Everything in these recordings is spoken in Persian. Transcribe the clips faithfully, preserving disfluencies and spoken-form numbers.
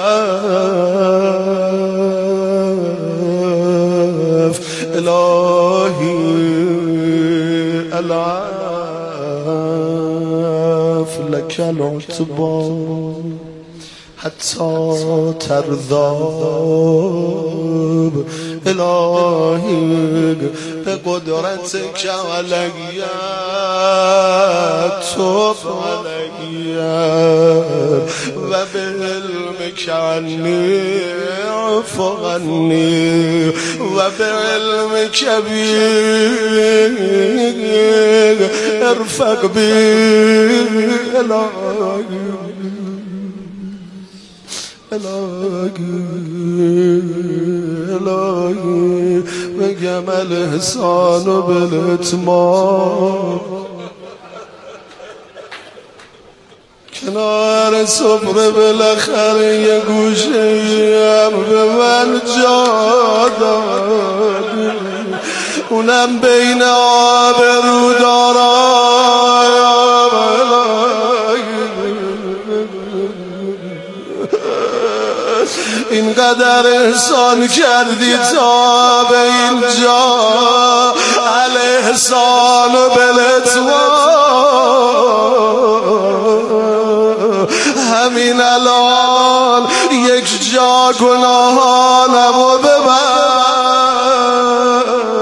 العفو إلهي العفو لك العتبى حتى ترضى إلهي بقدرتك علي تب علي وبعلمك عني عفو عني وبعلمك بي ارفق بي إلهي إلهي إلهي بقم الإحسان بالإتمام کنار صبر بالاخره یه گوشه‌ام به من جا دادی اونم بین آبرودارایم اینقدر احسان کردی تا به اینجا الاحسان بالاتمام همین الان یک جا گناهانم و ببر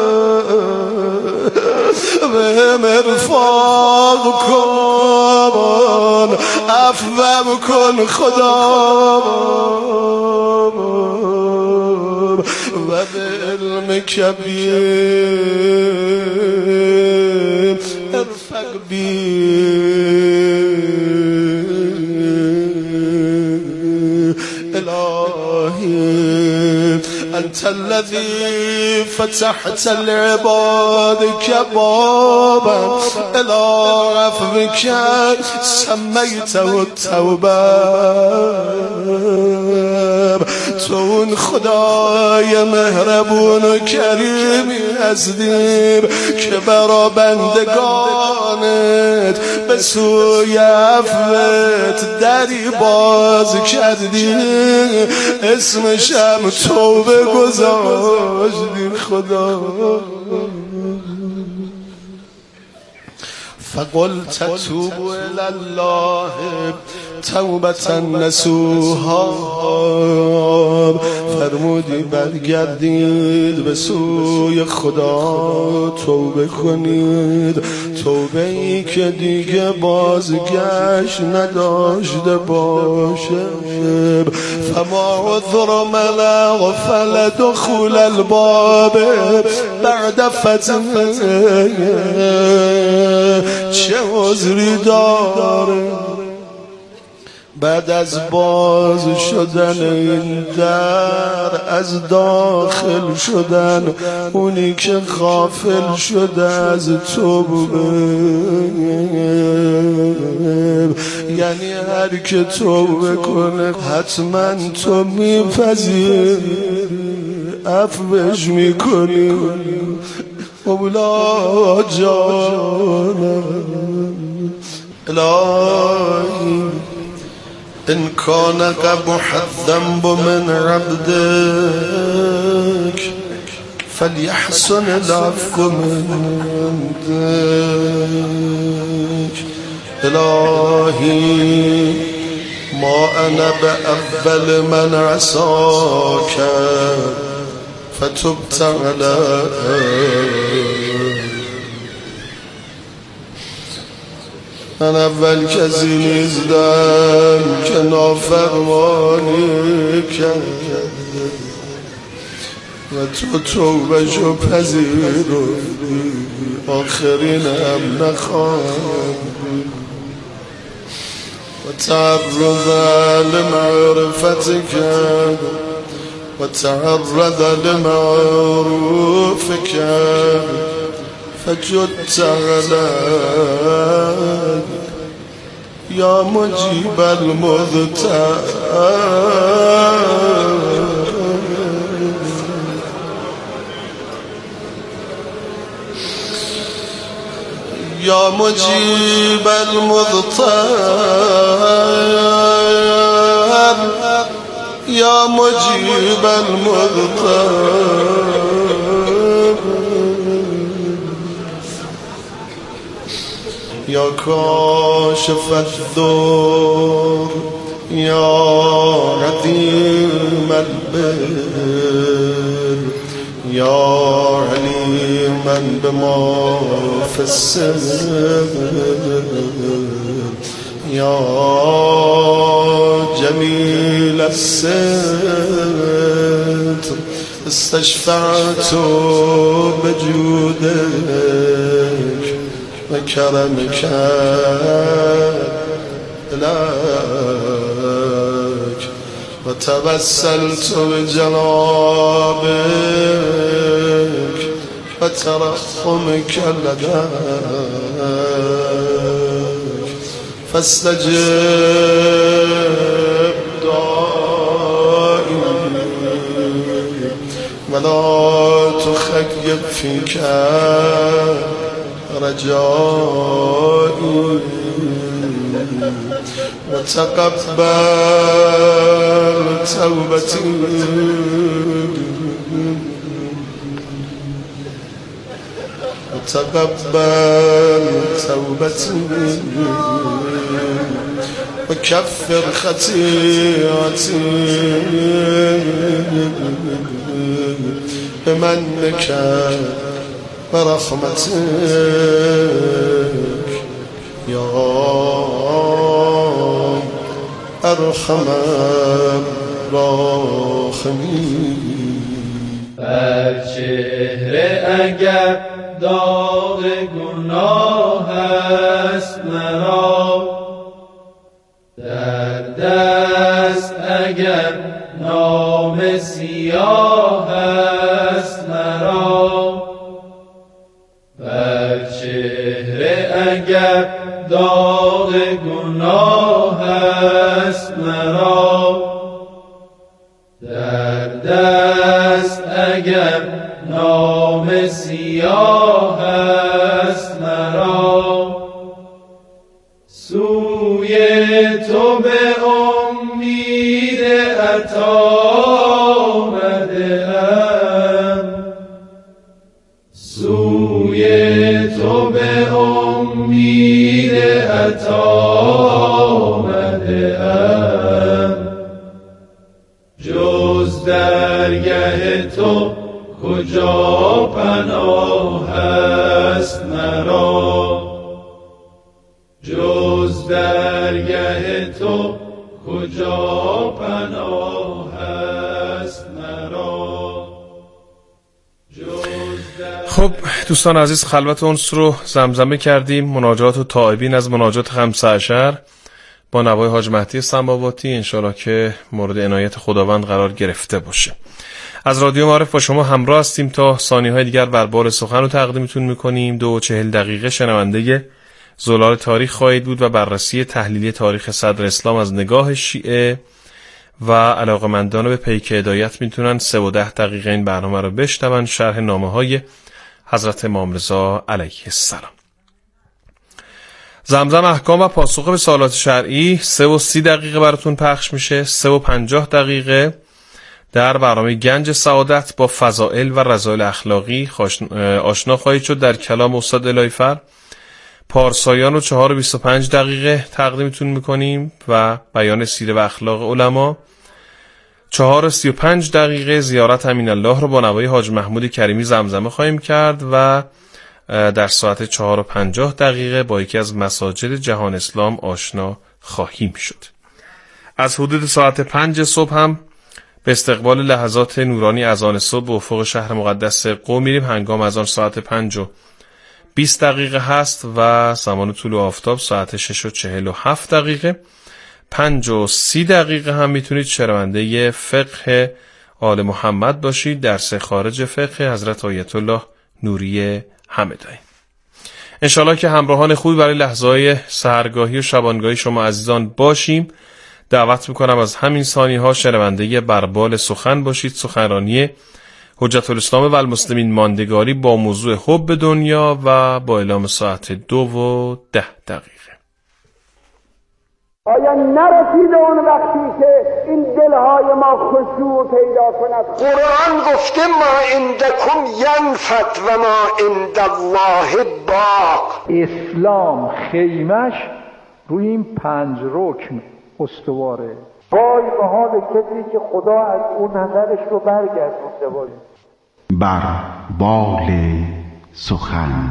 بهم ارفاق کن عفوم کن خدا و به علمک بی ارفق بی الهی انت الذي فتحت لعبادك بابا الى عفوك سميته التوبه تو اون خدای مهربون و کریمی هستیم که برا بندگانت به سوی عفوت دری باز کردی اسمشم توبه گذاشتی خدا فقلت توبوا الى الله توبة نصوحا فرمودی برگردید به سوی خدا توبه کنید توبه ای که دیگه بازگشت نداشته باشه فما عذر من غفل دخول الباب بعد فتنه چه عذری داره بعد از باز شدن این در از داخل شدن اونی که غافل شده از توبه یعنی هر که توبه کنه حتما تو میپذیری عفوش میکنی مولا جانم الهی إن كان قبح الذنب من عبدك فليحسن العفو من عندك إلهي ما أنا بأول من عصاك فتبت عليك من اول کسی نیستم که نافرمانی کرد و تو توبه‌شو پذیرفتی آخرین هم نخواهد و تعرض لمعرفتك و تعرض لمعروفك فجدت علي يا مجيب المضطر يا مجيب المضطر يا مجيب المضطر يا كاشف الضر يا عظيم البر يا عليما بما في السر يا جميل الستر استشفعت بجودك وكرمك إليك وتبسلت بجنابك وترحمك لديك فاستجب دائما ولا تخيب فيك رجائي وتقبل توبتي وتقبل توبتي وكفر خطيئتي بمنك ورحمتك يا ارحم الراحمین. بر چهره اگر داغ گناه است مرا، در دست اگر نام سیاه است مرا، بر چهره اگر داغ گناه است مرا، در دست اگر نام سیاه است مرا، سوی تو به امید عطا آمده‌ام، سوی تو به امید عطا آمده‌ام، جز درگه تو کجا پناه است مرا، جز درگه تو کجا پناه است مرا. خب دوستان عزیز، خلوت انس رو زمزمه کردیم. مناجات و تائبین از مناجات خمسه عشر با نوای حاج مهدی سنباواتی، انشالله که مورد عنایت خداوند قرار گرفته باشه. از رادیو معارف با شما همراه هستیم تا ثانیه‌های دیگر بربال سخن رو تقدیمتون میکنیم. دو و چهل دقیقه شنونده زلال تاریخ خواهید بود و بررسی تحلیلی تاریخ صدر اسلام از نگاه شیعه و علاقمندان به پیک هدایت میتونن سه و ده دقیقه این برنامه رو بشنون. شرح نامه های حضرت امام رضا علیه السلام. زمزم احکام و پاسخ به سوالات شرعی سه و سی دقیقه براتون پخش میشه. سه و پنجاه دقیقه در برنامه گنج سعادت با فضائل و رذائل اخلاقی آشنا خواهید شد در کلام استاد الهی‌فر. پارسایان و چهار و بیست و پنج دقیقه تقدیمتون میکنیم و بیان سیره و اخلاق علما. چهار و سی و پنج دقیقه زیارت امین الله رو با نوای حاج محمود کریمی زمزمه خواهیم کرد و در ساعت چهار و پنجاه دقیقه با یکی از مساجد جهان اسلام آشنا خواهیم شد. از حدود ساعت پنج صبح هم به استقبال لحظات نورانی اذان صبح به افق شهر مقدس قم میریم. هنگام از آن ساعت پنج و بیست دقیقه هست و زمان طلوع آفتاب ساعت شش و چهل و هفت دقیقه. پنج و سی دقیقه هم میتونید شنونده فقه آل محمد باشید، درس خارج فقه حضرت آیت الله نوری همدانی. انشالله که همراهان خوبی برای لحظه‌های سحرگاهی و شبانگاهی شما عزیزان باشیم. دعوت میکنم از همین ثانیه ها شنونده بربال سخن باشید. سخنرانی حجت الاسلام و المسلمین ماندگاری با موضوع حب دنیا و با اعلام ساعت دو و ده دقیقه. آیا نرسیده اون وقتی که این دلهای ما خشوع پیدا کند. قرآن گفته ما عندکم ینفد و ما عند الله باق. اسلام خیمش روی این پنج رکن استواره. وای به حال کسی که خدا از اون نظرش رو برگردونده باشه. بر بال سخن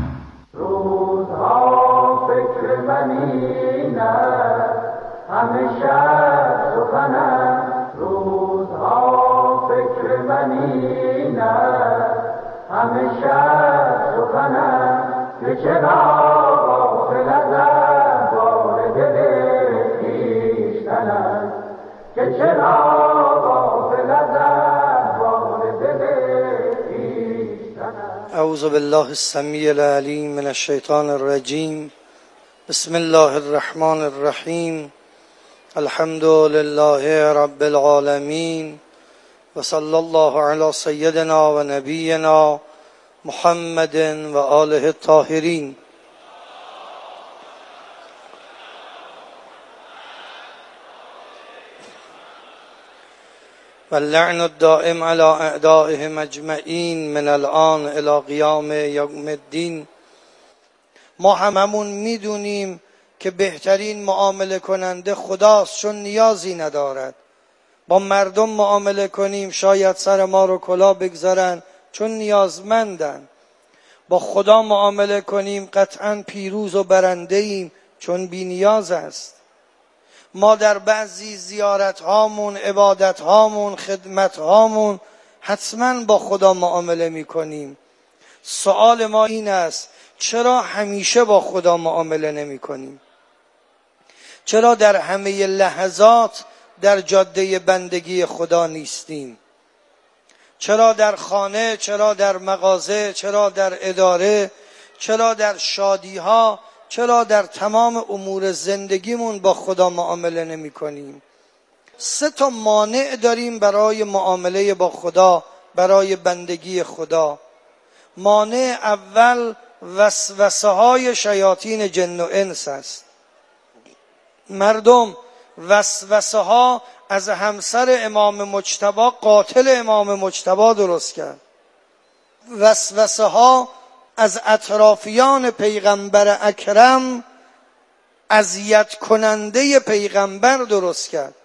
روزها فکر من این است، همیشه سخن است. روزها فکر من این است، همیشه سخن است. که چرا غافل از احوال دل خویشتن است، که چرا غافل از احوال دل خویشتن است. اعوذ بالله السمیع العلیم من الشیطان الرجیم. بسم الله الرحمن الرحیم. الحمد لله رب العالمین و صلی الله علی سیدنا و نبینا محمد و آله الطاهرین. واللعن الدائم على اعدائهم اجمعین من الان الى قیام یوم الدین. ما هممون میدونیم که بهترین معامله کننده خداست، چون نیازی ندارد. با مردم معامله کنیم شاید سر ما رو کلاه بگذارن چون نیازمندن. با خدا معامله کنیم قطعا پیروز و برنده ایم چون بی نیاز است. ما در بعضی زیارت هامون، عبادت هامون، خدمت هامون حتما با خدا معامله می کنیم. سوال ما این است چرا همیشه با خدا معامله نمی کنیم؟ چرا در همه لحظات در جاده بندگی خدا نیستیم؟ چرا در خانه، چرا در مغازه، چرا در اداره، چرا در شادی ها، چرا در تمام امور زندگیمون با خدا معامله نمی کنیم؟ سه تا مانع داریم برای معامله با خدا، برای بندگی خدا. مانع اول وسوسه های شیاطین جن و انس است. مردم وسوسه ها از همسر امام مجتبی، قاتل امام مجتبی درست کرد. وسوسه ها از اطرافیان پیغمبر اکرم، اذیت کننده پیغمبر درست کرد.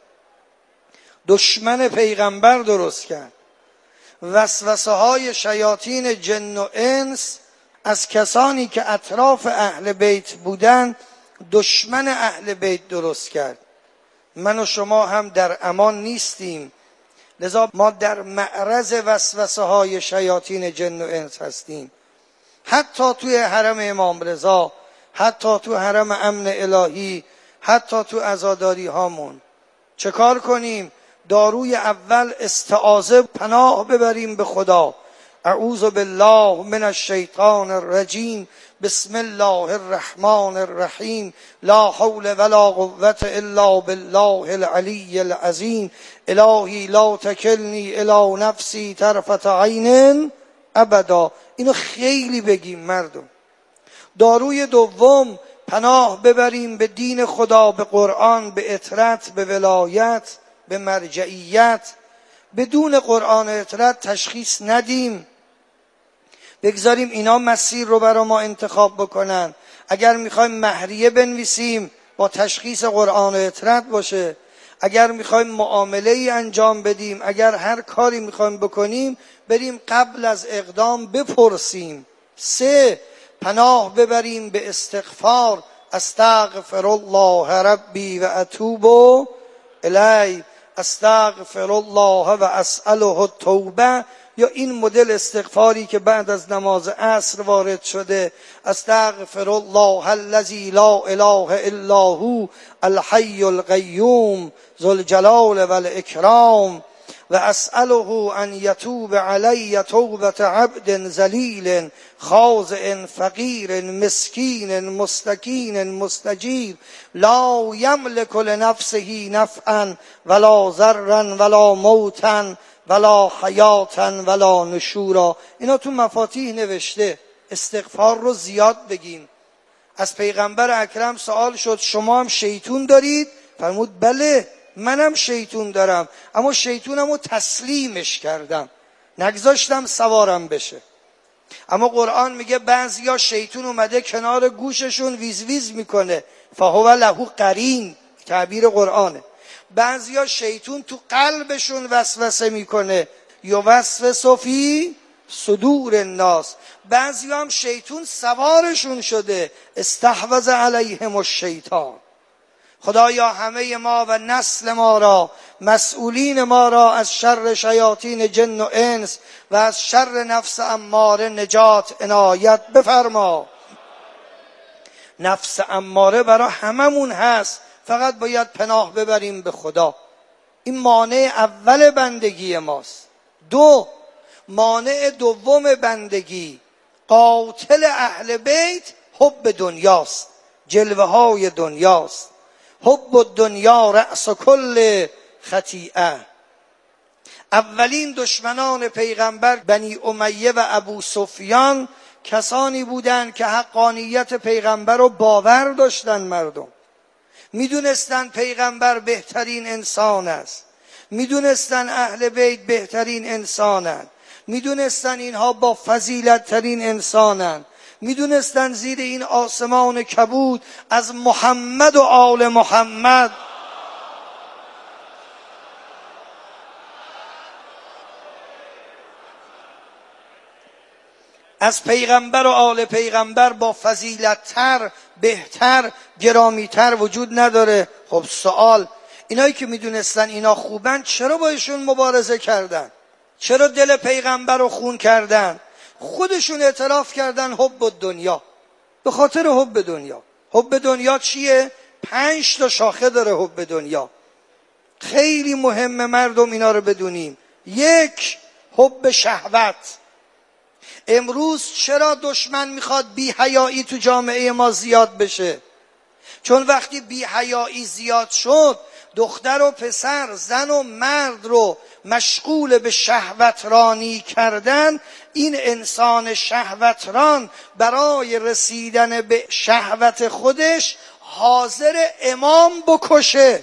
دشمن پیغمبر درست کرد. وسوسه های شیاطین جن و انس از کسانی که اطراف اهل بیت بودن، دشمن اهل بیت درست کرد. من و شما هم در امان نیستیم، لذا ما در معرض وسوسه های شیاطین جن و انس هستیم. حتی توی حرم امام رضا، حتی تو حرم امن الهی، حتی تو عزاداری هامون. چه کار کنیم؟ داروی اول استعاذه، پناه ببریم به خدا. اعوذ بالله من الشیطان الرجیم. بسم الله الرحمن الرحیم. لا حول ولا قوة الا بالله العلی العظیم. الهی لا تکلنی الی نفسی طرفة عین ابدا. اینو خیلی بگیم مردم. داروی دوم، پناه ببریم به دین خدا، به قرآن، به اطرت، به ولایت، به مرجعیت. بدون قرآن و اطرت تشخیص ندیم، بگذاریم اینا مسیر رو برای ما انتخاب بکنن. اگر میخوایم مهریه بنویسیم با تشخیص قرآن و اطرت باشه. اگر میخوایم معامله ای انجام بدیم، اگر هر کاری میخوایم بکنیم، بریم قبل از اقدام بپرسیم. سه، پناه ببریم به استغفار. استغفر الله ربی و اتوب الی. استغفر الله و اسأله التوبه. یا این مدل استغفاری که بعد از نماز عصر وارد شده، استغفر الله الذی لا اله الا هو الحی القیوم ذو الجلال والاکرام و اسأله ان یتوب علی توبة عبد ذلیل خاضع فقیر مسکین مستکین مستجیر لا یملک لنفسه نفعا ولا ضرا ولا موتا ولا حیاتا ولا نشورا. اینا تو مفاتیح نوشته. استغفار رو زیاد بگین. از پیغمبر اکرم سوال شد شما هم شیطون دارید؟ فرمود بله. منم شیطون دارم، اما شیطونمو تسلیمش کردم، نگذاشتم سوارم بشه. اما قرآن میگه بعضیا شیطون اومده کنار گوششون ویز ویز میکنه، فهو له قرین، تعبیر قرآنه. بعضیا شیطون تو قلبشون وسوسه میکنه، یوسوس فی صدور الناس. بعضیا هم شیطون سوارشون شده، استحوذ علیهم الشیطان. خدایا همه ما و نسل ما را، مسئولین ما را از شر شیاطین جن و انس و از شر نفس اماره نجات عنایت بفرما. نفس اماره برای هممون هست، فقط باید پناه ببریم به خدا. این مانع اول بندگی ماست. دو، مانع دوم بندگی، قاتل اهل بیت حب دنیاست، جلوه های دنیاست. حب الدنیا رأس کل خطیئه. اولین دشمنان پیغمبر بنی امیه و ابو سفیان کسانی بودند که حقانیت پیغمبر رو باور داشتن. مردم میدونستن پیغمبر بهترین انسان است، میدونستن اهل بیت بهترین انسانن، میدونستن اینها با فضیلت ترین انسانن، میدونستن زیر این آسمان کبود از محمد و آل محمد از پیغمبر و آل پیغمبر با فضیلت‌تر، بهتر، گرامیتر وجود نداره. خب سوال، اینایی که میدونستن اینا خوبن چرا با ایشون مبارزه کردن؟ چرا دل پیغمبر رو خون کردن؟ خودشون اعتراف کردن حب الدنیا، به خاطر حب دنیا. حب دنیا چیه؟ پنج تا شاخه داره حب دنیا. خیلی مهمه مردم اینا رو بدونیم. یک، حب شهوت. امروز چرا دشمن میخواد بی حیایی تو جامعه ما زیاد بشه؟ چون وقتی بی حیایی زیاد شد، دختر و پسر، زن و مرد رو مشغول به شهوترانی کردن. این انسان شهوتران برای رسیدن به شهوت خودش حاضر امام بکشه.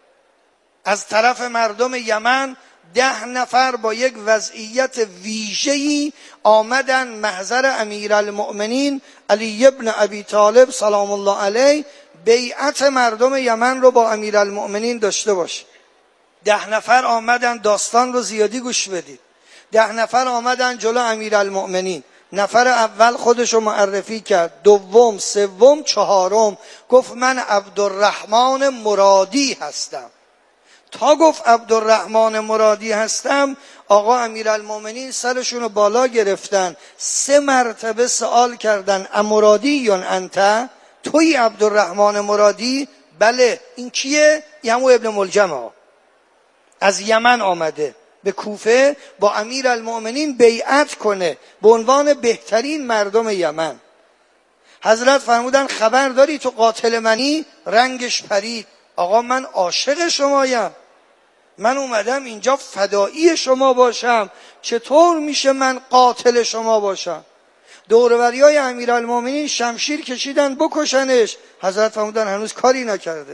از طرف مردم یمن ده نفر با یک وضعیت ویژه‌ای آمدن محضر امیرالمؤمنین علی ابن ابی طالب سلام الله علیه بیعت مردم یمن رو با امیرالمؤمنین داشته باشه. ده نفر آمدن، داستان رو زیادی گوش بدید. ده نفر آمدن جلو امیرالمؤمنین. نفر اول خودش رو معرفی کرد، دوم، سوم، چهارم گفت من عبدالرحمن مرادی هستم. تا گفت عبدالرحمن مرادی هستم، آقا امیرالمؤمنین سرشون رو بالا گرفتن، سه مرتبه سوال کردن امرادی یا انت؟ توی عبدالرحمن مرادی؟ بله. این کیه؟ یمو ابن ملجمه، از یمن آمده به کوفه با امیرالمؤمنین بیعت کنه به عنوان بهترین مردم یمن. حضرت فرمودن خبر داری تو قاتل منی؟ رنگش پرید. آقا من عاشق شمایم، من اومدم اینجا فدایی شما باشم، چطور میشه من قاتل شما باشم؟ دوروریای امیرالمؤمنین شمشیر کشیدن بکشنش. حضرت فرمودن هنوز کاری نکرده.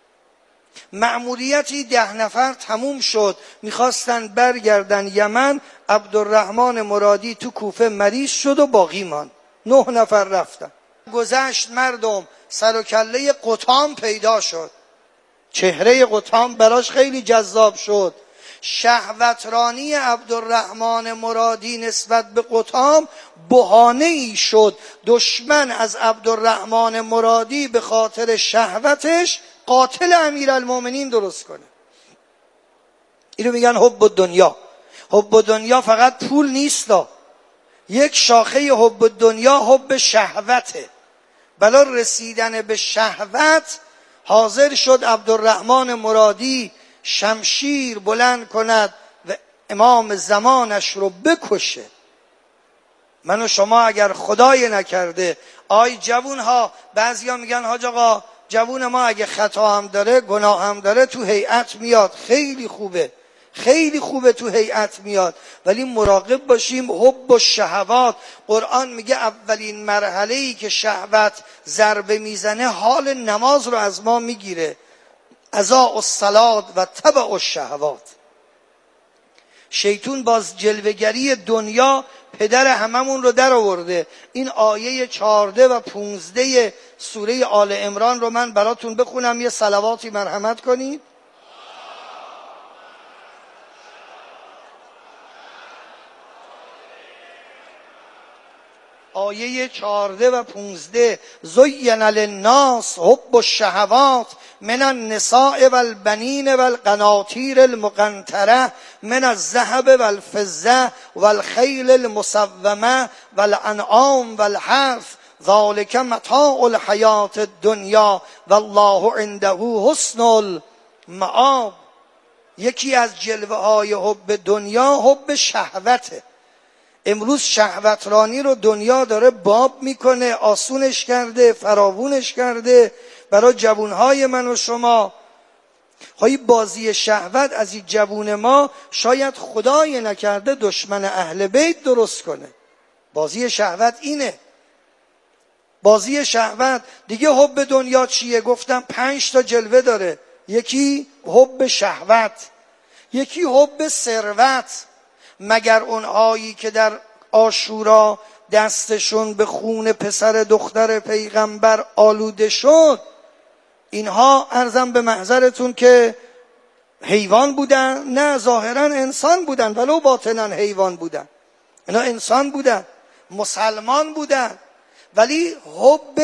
مأموریتی ده نفر تموم شد، میخواستن برگردن یمن. عبدالرحمن مرادی تو کوفه مریض شد و باقی ماند. نه نفر رفتن. گذشت مردم، سر و کله قطام پیدا شد. چهره قطام براش خیلی جذاب شد. شهوترانی عبدالرحمن مرادی نسبت به قطام بهانه ای شد دشمن از عبدالرحمن مرادی به خاطر شهوتش قاتل امیرالمؤمنین درست کنه. اینو میگن حب الدنیا. حب الدنیا فقط پول نیست، یک شاخه حب الدنیا حب شهوته. بلا رسیدن به شهوت حاضر شد عبدالرحمن مرادی شمشیر بلند کند و امام زمانش رو بکشه. من و شما اگر خدای نکرده، آی جوون ها، بعضیا میگن حاج آقا جوون ما اگه خطا هم داره، گناه هم داره، تو هیئت میاد، خیلی خوبه، خیلی خوبه تو هیئت میاد، ولی مراقب باشیم حب و شهوات. قرآن میگه اولین مرحله‌ای که شهوت ضربه میزنه حال نماز رو از ما میگیره. اضاعوا الصلاة و تبعوا الشهوات. شیطان باز جلوه‌گری دنیا پدر هممون رو در آورده. این آیه چهارده و پونزده سوره آل عمران رو من براتون بخونم، یه صلواتی مرحمت کنید. آیه چهارده و پونزده: زین للناس حب الشهوات من النساء والبنین والقناطیر المقنطره من الذهب والفضه والخیل المسومه والانعام والحرث ذلک متاع الحیاة الدنیا والله عنده حسن المآب. یکی از جلوه های حب دنیا حب شهوته. امروز شهوترانی رو دنیا داره باب میکنه، آسونش کرده، فراوونش کرده برای جوانهای من و شما. خواهی بازی شهوت از این جوون ما شاید خدای نکرده دشمن اهل بیت درست کنه. بازی شهوت اینه. بازی شهوت دیگه. حب دنیا چیه؟ گفتم پنج تا جلوه داره. یکی حب شهوت، یکی حب ثروت. مگر اونهایی که در عاشورا دستشون به خون پسر دختر پیغمبر آلوده شد، اینها عرضم به محضرتون که حیوان بودن؟ نه، ظاهرا انسان بودن ولو باطنا حیوان بودن. اینا انسان بودن، مسلمان بودن، ولی حب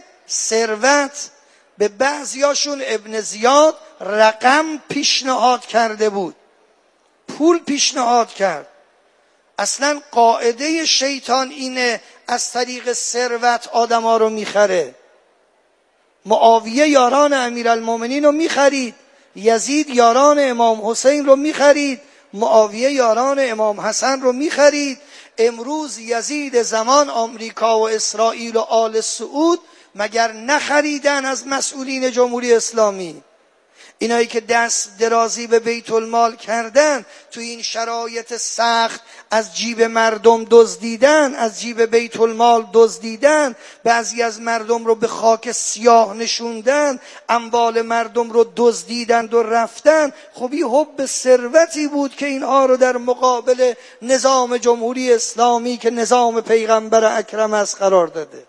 ثروت به بعضیاشون ابن زیاد رقم پیشنهاد کرده بود، پول پیشنهاد کرد. اصلا قاعده شیطان اینه از طریق ثروت آدما رو میخره. معاویه یاران امیرالمومنین رو میخرید، یزید یاران امام حسین رو میخرید، معاویه یاران امام حسن رو میخرید. امروز یزید زمان آمریکا و اسرائیل و آل سعود مگر نخریدن از مسئولین جمهوری اسلامی؟ اینایی که دست درازی به بیت المال کردن، تو این شرایط سخت از جیب مردم دزدیدن، از جیب بیت المال دزدیدن، بعضی از مردم رو به خاک سیاه نشوندن، اموال مردم رو دزدیدند و رفتن. خب این حب ثروتی بود که اینها رو در مقابل نظام جمهوری اسلامی که نظام پیغمبر اکرم است قرار داده.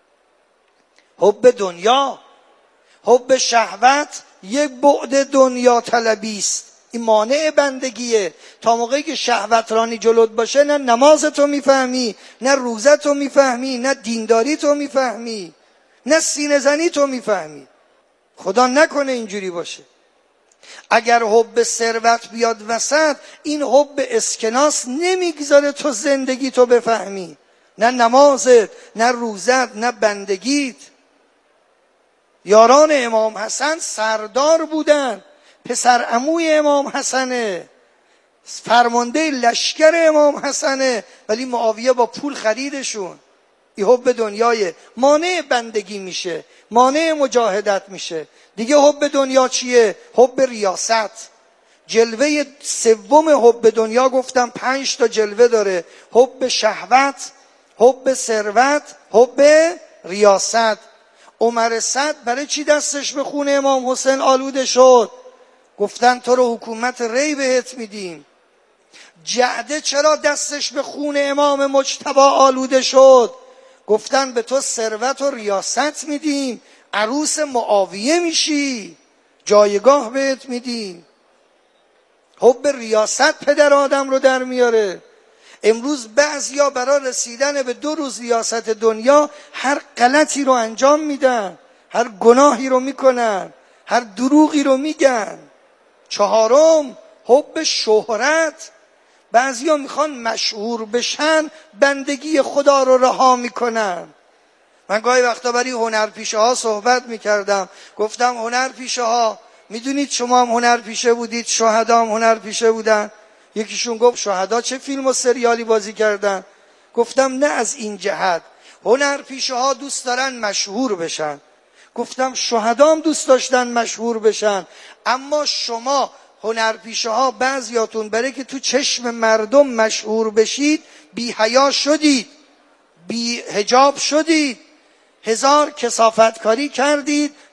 حب دنیا، حب شهوت یک بعد دنیا طلبی است. این مانع بندگیه. تا موقعی که شهوترانی جلوت باشه نه نمازتو میفهمی، نه روزتو میفهمی، نه دینداریتو میفهمی، نه سینه زنیتو میفهمی. خدا نکنه اینجوری باشه. اگر حب ثروت بیاد وسط، این حب اسکناس نمیگذاره تو زندگی تو بفهمی، نه نمازت، نه روزت، نه بندگیت. یاران امام حسن سردار بودن، پسر عموی امام حسنه، فرمانده لشکر امام حسنه، ولی معاویه با پول خریدشون. این حب دنیای مانع بندگی میشه، مانع مجاهدت میشه. دیگه حب دنیا چیه؟ حب ریاست. جلوه سوم حب دنیا گفتم پنج تا جلوه داره: حب شهوت، حب ثروت، حب ریاست. عمر صد برای چی دستش به خون امام حسین آلوده شد؟ گفتن تو رو حکومت ری بهت میدیم. جعده چرا دستش به خون امام مجتبی آلوده شد؟ گفتن به تو ثروت و ریاست میدیم، عروس معاویه میشی، جایگاه بهت میدیم. حب ریاست پدر آدم رو در میاره. امروز بعضیا برای رسیدن به دو روز ریاست دنیا هر غلطی رو انجام میدن، هر گناهی رو میکنن، هر دروغی رو میگن. چهارم حب شهرت. بعضیا میخوان مشهور بشن، بندگی خدا رو رها میکنن. من گاهی وقتا برای هنرپیشه ها صحبت میکردم، گفتم هنرپیشه ها میدونید شما هم هنرپیشه بودید، شهدا هم هنرپیشه بودن. یکیشون گفت شهدا چه فیلم و سریالی بازی کردن؟ گفتم نه از این جهت. هنرپیشه ها دوست دارن مشهور بشن. گفتم شهدا هم دوست داشتن مشهور بشن، اما شما هنرپیشه ها بعضیاتون برای که تو چشم مردم مشهور بشید بی حیا شدید، بی حجاب شدید، هزار کثافتکاری کردید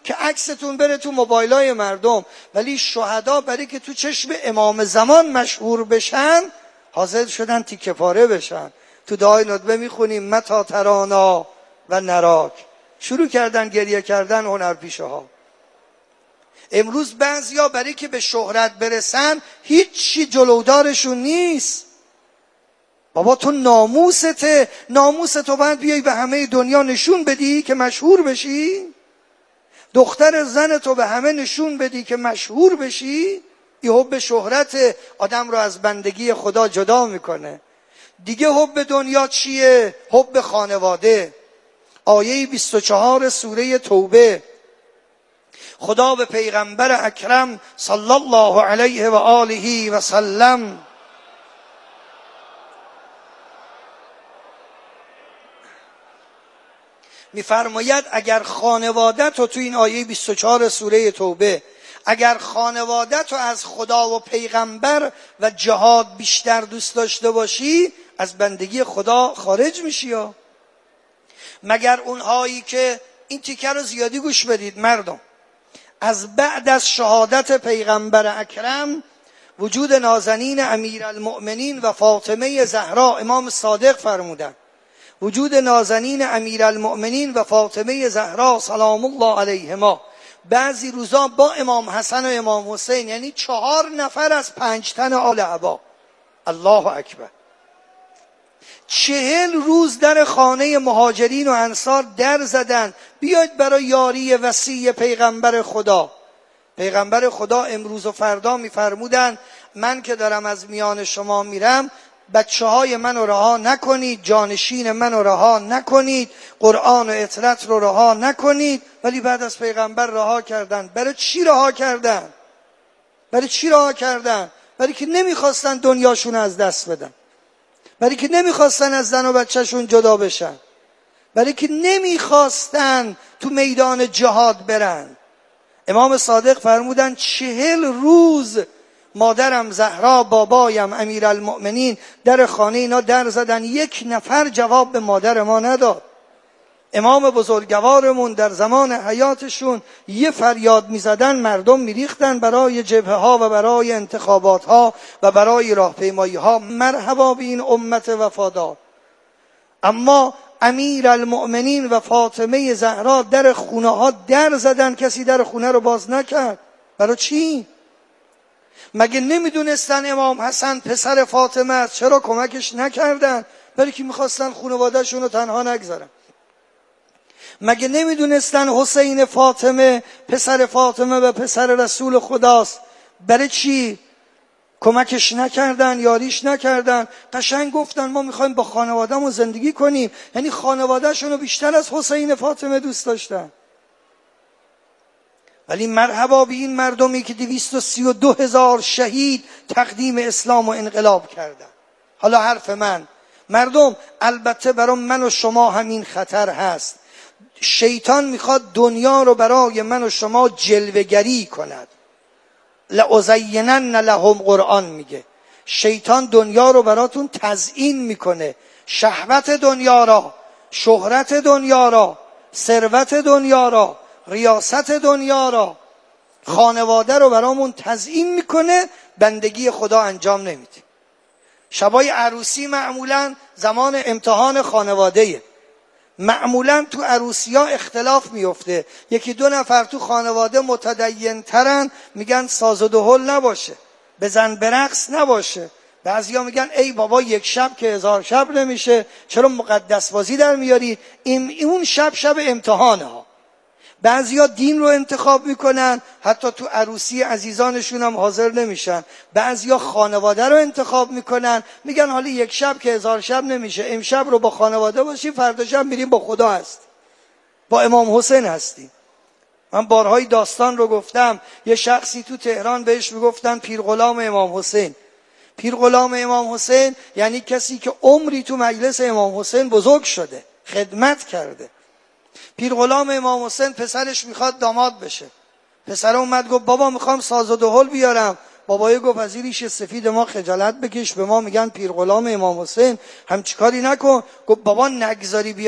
که عکستون بره تو موبایلای مردم، ولی شهدا برای که تو چشم امام زمان مشهور بشن حاضر شدن تیکه پاره بشن. تو دعای ندبه میخونیم متا ترانا و نراک، شروع کردن گریه کردن هنرپیشه ها. امروز بعضیا برای که به شهرت برسن هیچی جلودارشون نیست. بابا تو ناموسته، ناموستو باید بیای به همه دنیا نشون بدی که مشهور بشی؟ دختر زنتو به همه نشون بدی که مشهور بشی؟ این حب شهرت آدم رو از بندگی خدا جدا میکنه. دیگه حب دنیا چیه؟ حب خانواده. آیه بیست و چهار سوره توبه، خدا به پیغمبر اکرم صلی الله علیه و آله و سلم میفرماید اگر خانوادت رو، تو این آیه بیست و چهار سوره توبه، اگر خانوادت رو از خدا و پیغمبر و جهاد بیشتر دوست داشته باشی از بندگی خدا خارج میشی. ها مگر اونهایی که، این تیکه رو زیادی گوش بدید مردم، از بعد از شهادت پیغمبر اکرم وجود نازنین امیرالمؤمنین و فاطمه زهرا، امام صادق فرمودند وجود نازنین امیرالمؤمنین و فاطمه زهرا سلام الله علیهما بعضی روزا با امام حسن و امام حسین، یعنی چهار نفر از پنج تن آل عبا، الله اکبر، چهل روز در خانه مهاجرین و انصار در زدن بیاید برای یاری وصی پیغمبر خدا. پیغمبر خدا امروز و فردا میفرمودن من که دارم از میان شما میرم، بچه های منو رها نکنید، جانشین منو رها نکنید، قرآن و اطرت رو رها نکنید. ولی بعد از پیغمبر رها کردن. برای چی رها کردن؟ برای چی رها کردن؟ برای که نمیخواستن دنیاشون از دست بدن، برای که نمیخواستن از زن و بچهشون جدا بشن، برای که نمیخواستن تو میدان جهاد برن. امام صادق فرمودن چهل روز مادرم زهرا، بابایم امیرالمؤمنین در خانه اینا در زدن، یک نفر جواب به مادر ما نداد. امام بزرگوارمون در زمان حیاتشون یه فریاد میزدن مردم میریختن برای جبهه ها و برای انتخابات ها و برای راهپیمایی ها، مرحبا به این امت وفادار. اما امیرالمؤمنین و فاطمه زهرا در خونه ها در زدن، کسی در خونه رو باز نکرد. برای چی؟ مگه نمیدونستن امام حسن پسر فاطمه است؟ چرا کمکش نکردن؟ برای که میخواستن خانواده‌شون رو تنها نگذارن. مگه نمیدونستن حسین فاطمه پسر فاطمه و پسر رسول خداست؟ برای چی کمکش نکردن، یاریش نکردن؟ قشنگ گفتن ما میخوایم با خانواده‌مون زندگی کنیم، یعنی خانواده‌شون رو بیشتر از حسین فاطمه دوست داشتن. ولی مرحبا به این مردمی که دویست و سی و دو هزار شهید تقدیم اسلام و انقلاب کردن. حالا حرف من مردم، البته برای من و شما همین خطر هست. شیطان میخواد دنیا رو برای من و شما جلوه‌گری کند. لأزینن لهم، قرآن میگه شیطان دنیا رو براتون تزیین میکنه، شهوت دنیا را، شهرت دنیا را، ثروت دنیا را، ریاست دنیا را، خانواده رو برامون تزیین میکنه، بندگی خدا انجام نمیده. شبای عروسی معمولا زمان امتحان خانواده‌ایه. معمولا تو عروسی ها اختلاف میفته. یکی دو نفر تو خانواده متدین ترن، میگن ساز و دهل نباشه، بزن برقص نباشه. بعضیا میگن ای بابا یک شب که هزار شب نمیشه، چرا مقدس بازی در میاری؟ این اون شب شب امتحانه ها. بعضیا دین رو انتخاب میکنن، حتی تو عروسی عزیزانشون هم حاضر نمیشن. بعضیا خانواده رو انتخاب میکنن، میگن حالا یک شب که هزار شب نمیشه، امشب رو با خانواده باشیم، فردا شب میریم با خدا هست، با امام حسین هستیم. من بارهای داستان رو گفتم، یه شخصی تو تهران بهش میگفتن پیر غلام امام حسین. پیر غلام امام حسین یعنی کسی که عمری تو مجلس امام حسین بزرگ شده، خدمت کرده. پیر غلام امام حسین پسرش میخواد داماد بشه. پسر اومد گفت بابا میخوام ساز و دهل بیارم. بابای گفت از این ریش سفید ما خجالت بکش، به ما میگن پیر غلام امام حسین، هم چیکاری نکن. گفت بابا نگذاری